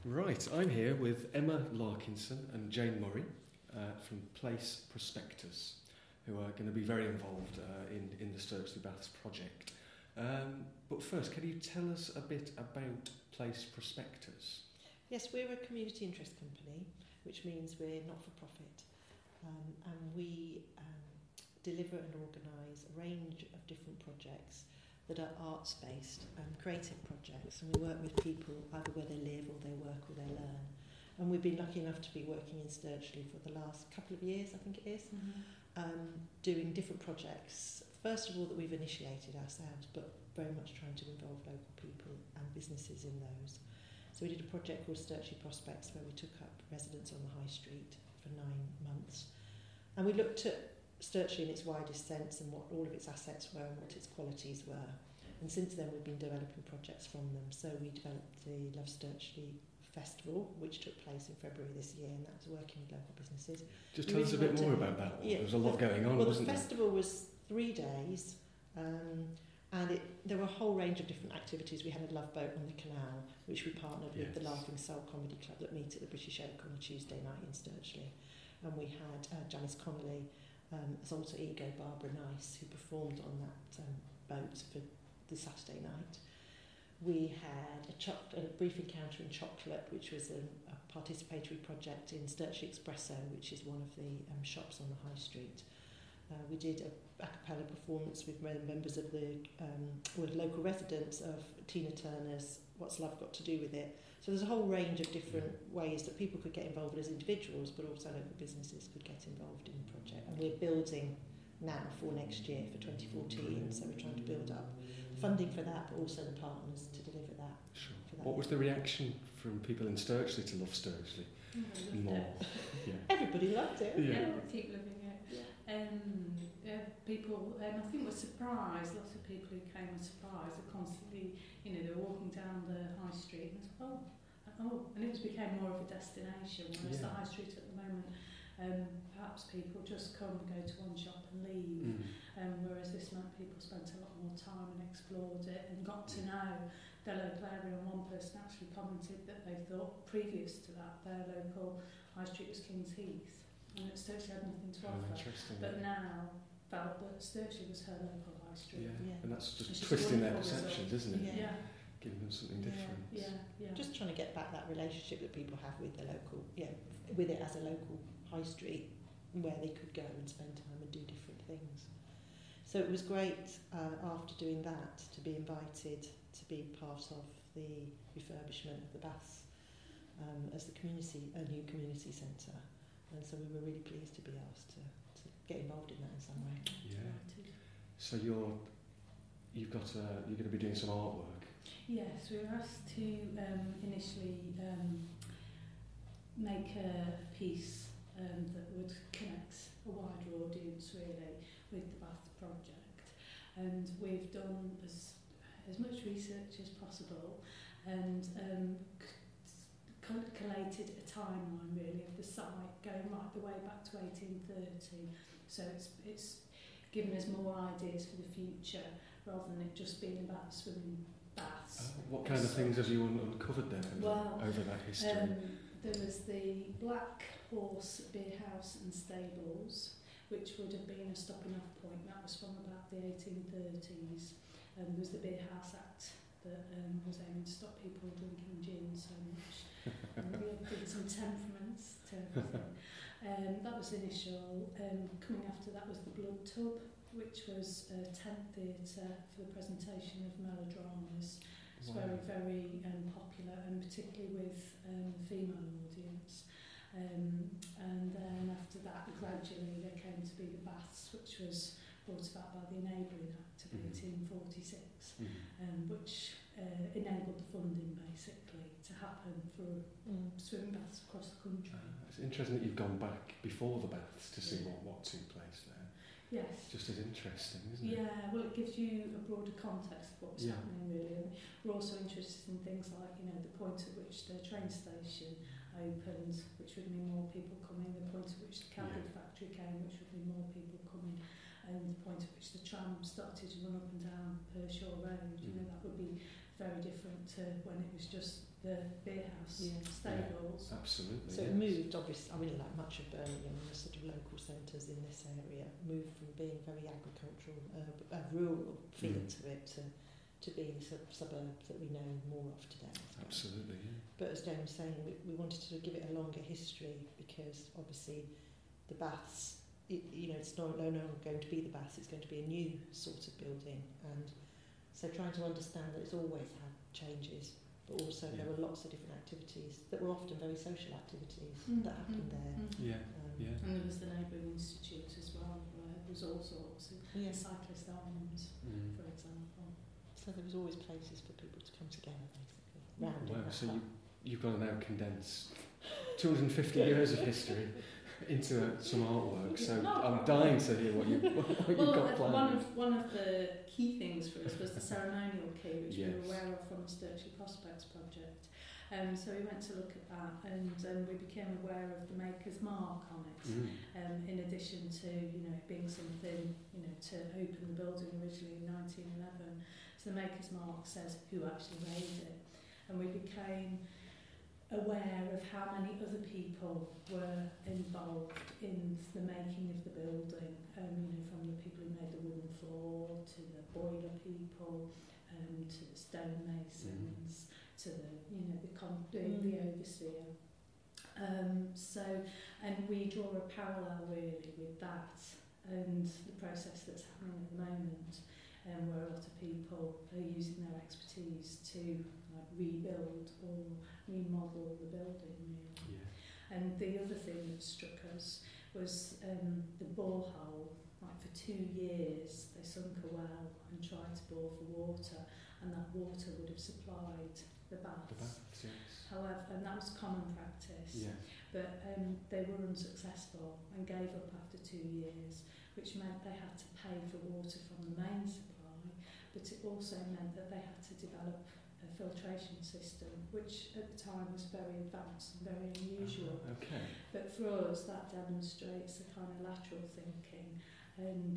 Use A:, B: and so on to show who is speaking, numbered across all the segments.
A: Right, I'm here with Emma Larkinson and Jane Murray from Place Prospectors, who are going to be very involved in the Sturchley Baths project. But first, can you tell us a bit about Place Prospectors?
B: Yes, we're a community interest company, which means we're not for profit, and we deliver and organise a range of different projects that are arts-based and creative projects, and we work with people either where they live or they work or they learn. And we've been lucky enough to be working in Sturchley for the last couple of years, I think it is, doing different projects, first of all that we've initiated ourselves, but very much trying to involve local people and businesses in those. So we did a project called Sturchley Prospects where we took up residence on the High Street for 9 months, and we looked at Sturchley in its widest sense and what all of its assets were and what its qualities were. And since then we've been developing projects from them. So we developed the Love Sturchley Festival, which took place in February this year, and that was working with local businesses.
A: Just tell us a bit more about that one.
B: Yeah,
A: there was a lot going on, wasn't there?
B: Well, the festival was 3 days, and there were a whole range of different activities. We had a love boat on the canal, which we partnered with the Laughing Soul Comedy Club that meet at the British Oak on a Tuesday night in Sturchley. And we had Janice Connolly as alter ego Barbara Nice, who performed on that boat for the Saturday night. We had a brief encounter in chocolate, which was a participatory project in Sturchley Espresso, which is one of the shops on the High Street. We did a cappella performance with members of with local residents of Tina Turner's What's Love Got to Do With It. So there's a whole range of different ways that people could get involved as individuals, but also local businesses could get involved in the project. And we're building now for next year, for 2014, so we're trying to build up funding for that, but also the partners to deliver that.
A: Sure. What was the reaction from people in Sturchley to Love Sturchley? More.
B: Yeah. Everybody loved it.
C: Yeah, we keep loving it. People, I think, were surprised. Lots of people who came were surprised. They're constantly, they were walking down the High Street and thought, and it became more of a destination. Whereas the High Street at the moment, perhaps people just come, go to one shop and leave. Whereas this month people spent a lot more time and explored it and got to know their local area. And one person actually commented that they thought previous to that their local High Street was King's Heath, and it Sturchley had nothing to offer. But now felt that Sturchley was her local High Street.
A: And that's just twisting their perceptions, isn't it?
B: Yeah.
A: Giving them something different.
C: Yeah.
B: Just trying to get back that relationship that people have with the local, with it as a local High Street where they could go and spend time and do different things. So it was great after doing that to be invited to be part of the refurbishment of the Baths as a new community centre, and so we were really pleased to be asked to get involved in that in some way.
A: Yeah. So you're going to be doing some artwork.
C: Yes, we were asked to initially make a piece that would connect a wider audience really with the Bath project, and we've done as much research as possible and collated a timeline really of the site going right the way back to 1830. So it's given us more ideas for the future rather than it just being about swimming baths.
A: What kind of things have you uncovered there over that history?
C: There was the Black Horse Beer House and Stables, which would have been a stopping off point. That was from about the 1830s. There was the Beer House Act that was aiming to stop people drinking gin so much. We had given some temperaments to everything. That was initial. Coming after that was the Blood Tub, which was a tent theatre for the presentation of melodramas. It's very, very popular, and particularly with the female audience. And then after that, gradually there came to be the Baths, which was brought about by the Enabling Act of 1846, which enabled the funding basically to happen for swimming baths across the country.
A: It's interesting that you've gone back before the Baths to see what took place there.
C: Yes.
A: Just as interesting, isn't it?
C: Yeah, well, it gives you a broader context of what was happening, really. And we're also interested in things like, the point at which the train station opened, which would mean more people coming, the point at which the Cadbury factory came, which would mean more people coming, and the point at which the tram started to run up and down Pershaw Road. That would be very different to when it was just the beer house stables.
A: Absolutely.
B: So it moved, obviously, I mean, like much of Birmingham and the sort of local centres in this area moved from being very agricultural, rural feel to it to being sort of suburbs that we know more of today.
A: Absolutely, yeah.
B: But as Jane was saying, we wanted to give it a longer history because obviously the baths, it's no longer going to be the baths, it's going to be a new sort of building. And so trying to understand that it's always had changes, but also there were lots of different activities that were often very social activities that happened there.
C: And there was the neighbouring institute as well, where there was all sorts of cyclist arms, for example.
B: So there was always places for people to come together, basically. Round
A: wow, so you've got to now condense 250 years of history into some artwork, so I'm dying to hear what you've got planned.
C: One of the key things for us was the ceremonial key, which we were aware of from the Sturchley Prospects project. So we went to look at that, and we became aware of the Maker's Mark on it, in addition to it being something to open the building originally in 1911. So the Maker's Mark says who actually made it, and we became aware of how many other people were involved in the making of the building, from the people who made the wooden floor to the boiler people, to the stonemasons, to the overseer. And we draw a parallel really with that and the process that's happening at the moment, where a lot of people are using their expertise to rebuild or remodel the building really. And the other thing that struck us was the borehole. Like for 2 years they sunk a well and tried to bore for water, and that water would have supplied the baths. However, and that was common practice, but they were unsuccessful and gave up after 2 years, which meant they had to pay for water from the main supply, but it also meant that they had to develop a filtration system, which at the time was very advanced and very unusual. But for us, that demonstrates a kind of lateral thinking, and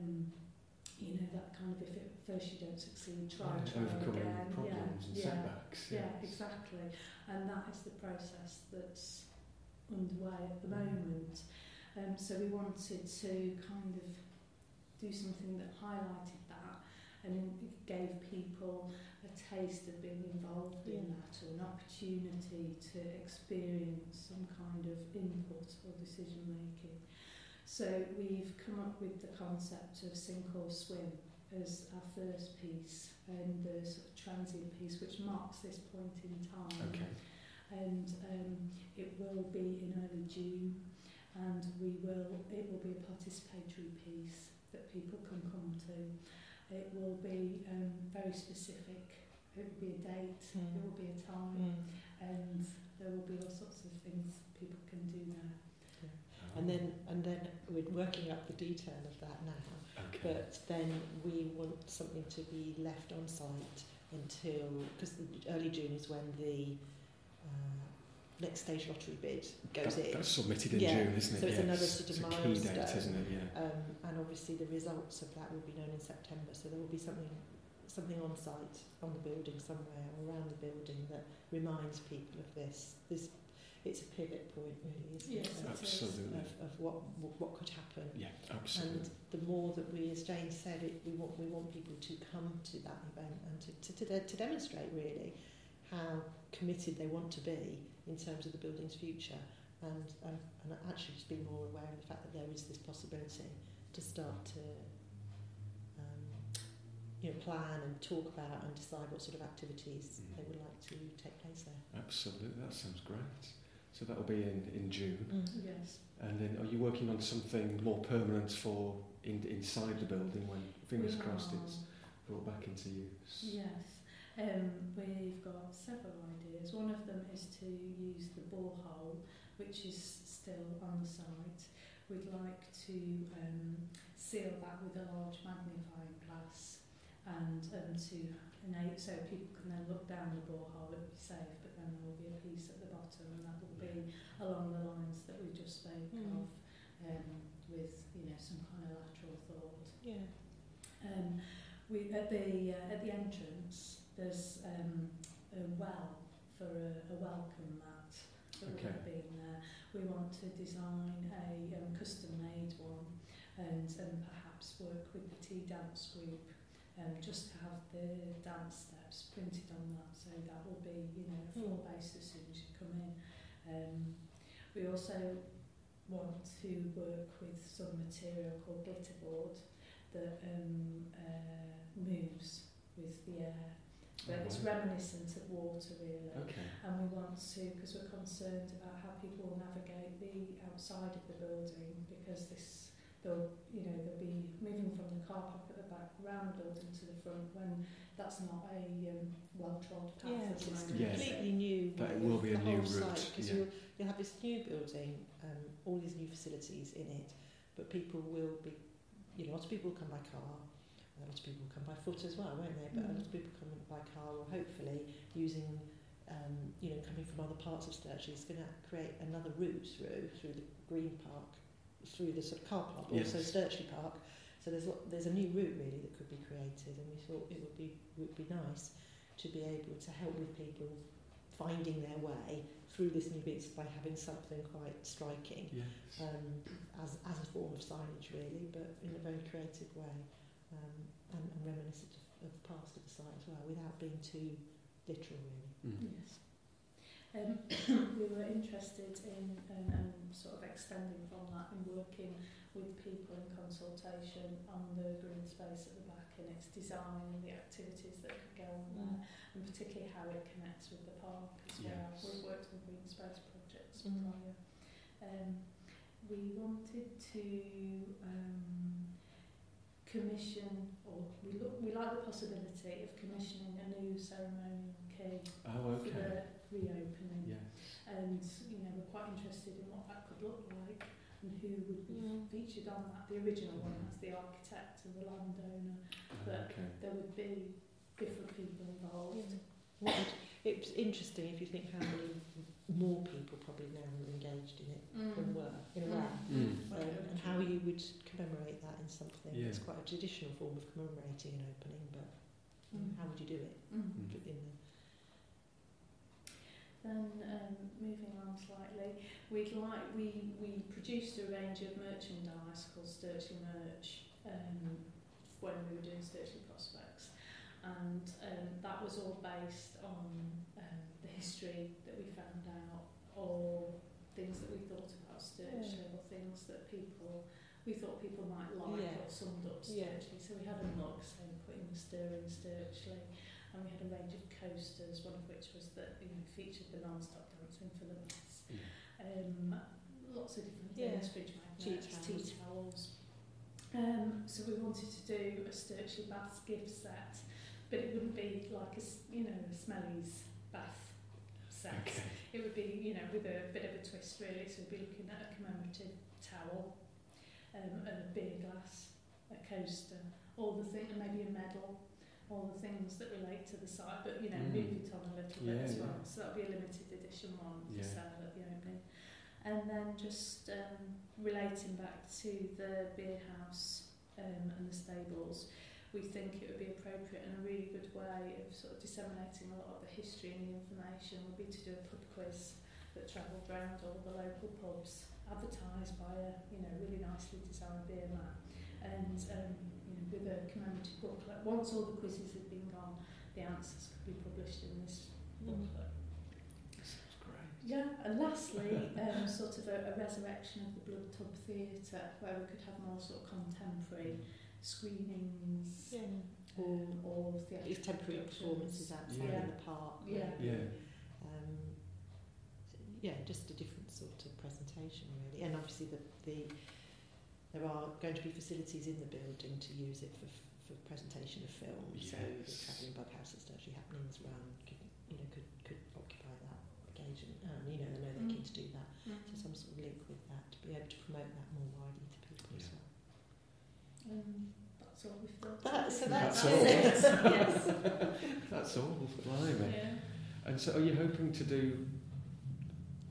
C: that kind of, if at first you don't succeed, try
A: overcoming
C: again.
A: problems and setbacks.
C: Exactly. And that is the process that's underway at the moment. So we wanted to kind of do something that highlighted that and gave people a taste of being involved in that, or an opportunity to experience some kind of input or decision making. So we've come up with the concept of Sink or Swim as our first piece, and the sort of transient piece which marks this point in time. And it will be in early June, and it will be a participatory piece that people can come to. It will be very specific. It will be a date, it will be a time, and there will be all sorts of things people can do there. And then we're working up the detail of that now. But then we want something to be left on site until, because early June is when the next stage lottery bid goes in. That's
A: submitted in June, isn't it?
B: So it's another sort of milestone.
A: It's a key date, isn't it?
B: And obviously the results of that will be known in September, so there will be something on site, on the building somewhere, or around the building, that reminds people of this. It's a pivot point, really, isn't it?
A: Absolutely.
B: Of what could happen.
A: Yeah, absolutely.
B: And the more that we, as Jane said, we want people to come to that event and to demonstrate really how committed they want to be in terms of the building's future, and actually just be more aware of the fact that there is this possibility to start to plan and talk about and decide what sort of activities they would like to take place there.
A: Absolutely, that sounds great. So that will be in June.
C: Yes.
A: And then are you working on something more permanent for inside the building when, fingers crossed, it's brought back into use?
C: Yes. We've got several ideas. One of them is to use the borehole, which is still on the site. We'd like to seal that with a large magnifying glass, and so people can then look down the borehole. It will be safe, but then there will be a piece at the bottom, and that will be along the lines that we just spoke of, with some kind of lateral thought.
B: Yeah.
C: We at the entrance there's a well for a welcome mat that will have been there. We want to design a custom-made one and perhaps work with the tea dance group just to have the dance steps printed on that, so that will be, you know, a floor base as soon as you come in. We also want to work with some material called glitterboard that moves with the air, but it's reminiscent of water really. And we want to, because we're concerned about how people will navigate the outside of the building, because they'll be moving from the car park at the back around the building to the front when that's not a well-trod path.
B: It's completely new.
A: But it will be a new route.
B: Because you'll have this new building, all these new facilities in it, but people will be, lots of people will come by car, lots of people will come by foot as well, won't they? But a lot of people come by car, or hopefully using, coming from other parts of Sturchley, is going to create another route through the Green Park, through the sort of car park, also Sturchley Park. So there's a new route really that could be created, and we thought it would be nice to be able to help with people finding their way through this new bit by having something quite striking, as a form of signage really, but in a very creative way, and reminiscent of the past of the site as well, without being too literal really.
C: Yes. We were interested in sort of extending from that and working with people in consultation on the green space at the back and its design and the activities that could go on there, and particularly how it connects with the park as well. We've worked on green space projects prior. We wanted to commission, or we like the possibility of commissioning a new ceremonial key for the reopening. And we're quite interested in what that could look like and who would be featured on that. The original one has the architect and the landowner, but there would be different people involved.
B: It's interesting if you think how many more people probably now are engaged in it than were, in a way, and how you would commemorate that in something. It's quite a traditional form of commemorating an opening, but how would you do it?
C: Then moving on slightly, we produced a range of merchandise called Sturchley Merch when we were doing Sturchley Prospects, and that was all based on the history that we found out, or things that we thought about Sturchley, or things that we thought people might like, or summed up Sturchley. So we had a mug saying "Putting the Stir in Sturchley." And we had a range of coasters, one of which was that featured the non-stop dancing for the baths. Lots of different things, fridge magnets, tea towels. So we wanted to do a Sturchley Baths gift set, but it wouldn't be like a Smelly's bath set. It would be, with a bit of a twist really. So we'd be looking at a commemorative towel, a beer glass, a coaster, all the things, maybe a medal. All the things that relate to the site, but move it on a little bit as well. So that'll be a limited edition one for sale at the opening. And then just relating back to the beer house and the stables, we think it would be appropriate and a really good way of sort of disseminating a lot of the history and the information would be to do a pub quiz that travelled around all the local pubs, advertised by a really nicely designed beer mat, and with a commemorative booklet. Once all the quizzes had been gone, the answers could be published in this booklet.
A: Sounds great.
C: Yeah, and lastly, sort of a resurrection of the Blood Tub Theatre, where we could have more sort of contemporary screenings or theatrical
B: temporary performances outside in the park. Just a different sort of presentation really, and obviously there are going to be facilities in the building to use it for presentation of films. So the Travelling Bughouse that's actually happening as well could occupy that occasion. I know they're keen to do that. So some sort of link with that to be able to promote that more widely to people as well.
C: That's all we've got.
B: That's all.
C: Yes.
A: That's all. Blimey. And so, are you hoping to do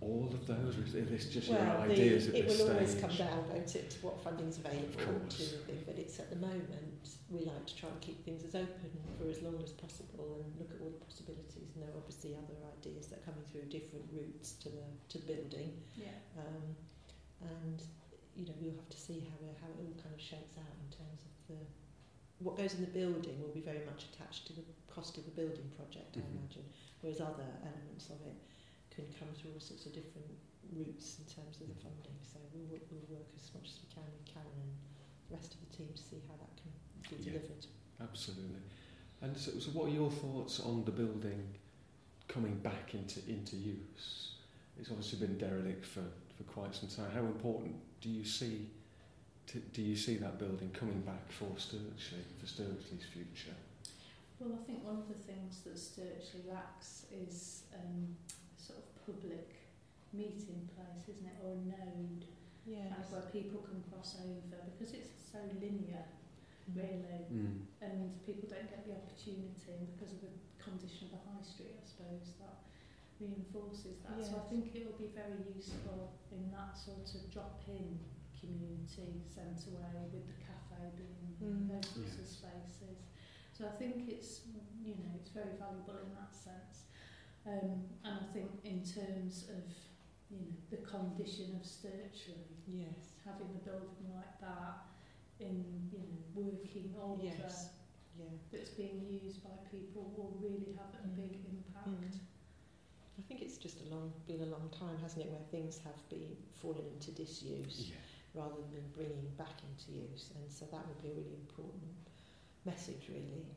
A: all of those, or is this just
B: Well,
A: your ideas at
B: it
A: this
B: will
A: stage?
B: always come down, won't it, to what funding's available
A: Of
B: to
A: course.
B: the thing, but it's at the moment, we like to try and keep things as open for as long as possible and look at all the possibilities. And there are obviously other ideas that are coming through different routes to the building.
C: Yeah.
B: And you know, we'll have to see how it all kind of shakes out in terms of what goes in the building will be very much attached to the cost of the building project, I imagine, whereas other elements of it can come through all sorts of different routes in terms of the funding. So we'll work as much as we can with Karen and the rest of the team to see how that can be delivered.
A: Absolutely. And so what are your thoughts on the building coming back into use? It's obviously been derelict for quite some time. How important do you see that building coming back for Sturchley's future?
C: Well, I think one of the things that Sturchley lacks is sort of public meeting place, isn't it, or a node, kind of where people can cross over, because it's so linear, really, and people don't get the opportunity, and because of the condition of the high street, I suppose, that reinforces that. So I think it will be very useful in that sort of drop-in community centre way, with the cafe being those sorts of spaces. So I think it's very valuable in that sense. And I think in terms of the condition of Sturchley, having a building like that in working order that's being used by people will really have a big impact.
B: I think it's just been a long time, hasn't it, where things have been fallen into disuse rather than bringing back into use, and so that would be a really important message, really,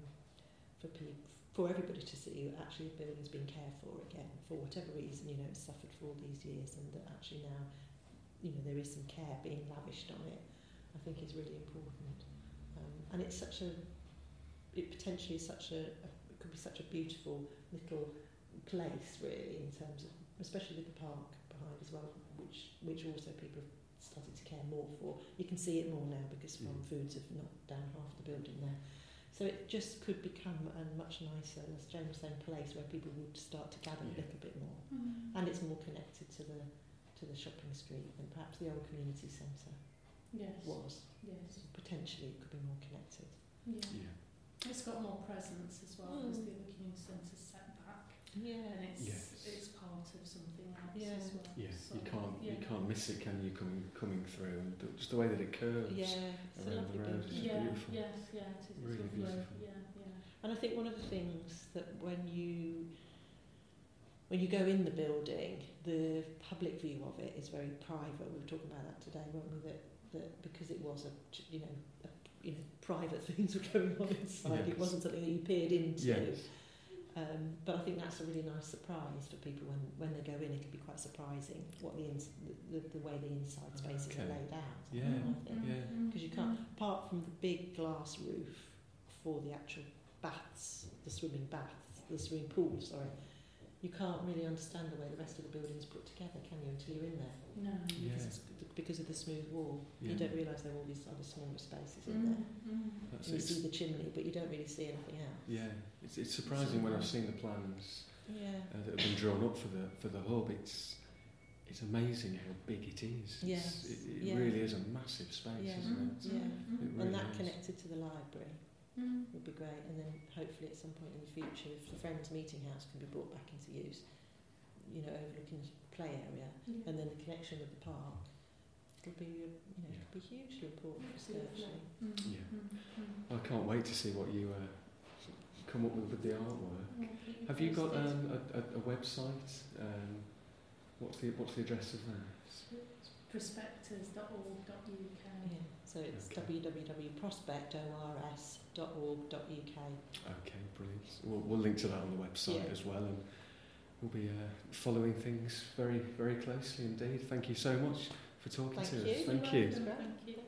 B: for everybody to see that actually the building's been cared for again, for whatever reason, it's suffered for all these years, and that actually now, there is some care being lavished on it, I think is really important. And it's it potentially is it could be such a beautiful little place, really, in terms of, especially with the park behind as well, which also people have started to care more for. You can see it more now because Farm Foods have knocked down half the building there. So it just could become a much nicer, as Jane was saying, place where people would start to gather a little bit more. And it's more connected to the shopping street than perhaps the old community centre was.
C: Yes.
B: Potentially it could be more connected.
C: Yeah. It's got more presence as well, because the other community centre's set back. And it's part of something else as well.
A: So you can't miss it, can you, coming through, and just the way that it curves around the road is beautiful.
C: Yes, it is
A: really
C: lovely.
A: beautiful.
B: And I think one of the things that when you go in the building, the public view of it is very private. We were talking about that today, weren't we? That because it was private things were going on inside. It wasn't something that you peered into. But I think that's a really nice surprise for people when they go in. It can be quite surprising what the way the inside spaces are laid out. Because you can't, apart from the big glass roof for the actual baths, the swimming pool, you can't really understand the way the rest of the building's put together, can you, until you're in there?
C: No.
B: Because of the smooth wall. You don't realise there are all these other smaller spaces in there. And you see the chimney, but you don't really see anything else.
A: It's surprising when I've seen the plans that have been drawn up for the hub. It's amazing how big it is. It really is a massive space, isn't it? It really
B: and that
A: is.
B: connected to the library would be great. And then hopefully at some point in the future, if the Friends Meeting House can be brought back into use, overlooking the play area, and then the connection with the park, it'll be it'll be hugely important for Sturchley.
A: I can't wait to see what you come up with the artwork. Have you got a website? What's the address of that?
C: Prospectors.org.uk.
B: So it's www.prospectors.org.uk.
A: Okay, brilliant. We'll link to that on the website as well, and we'll be following things very, very closely indeed. Thank you so much for talking to us. Thank you.
C: Thank you.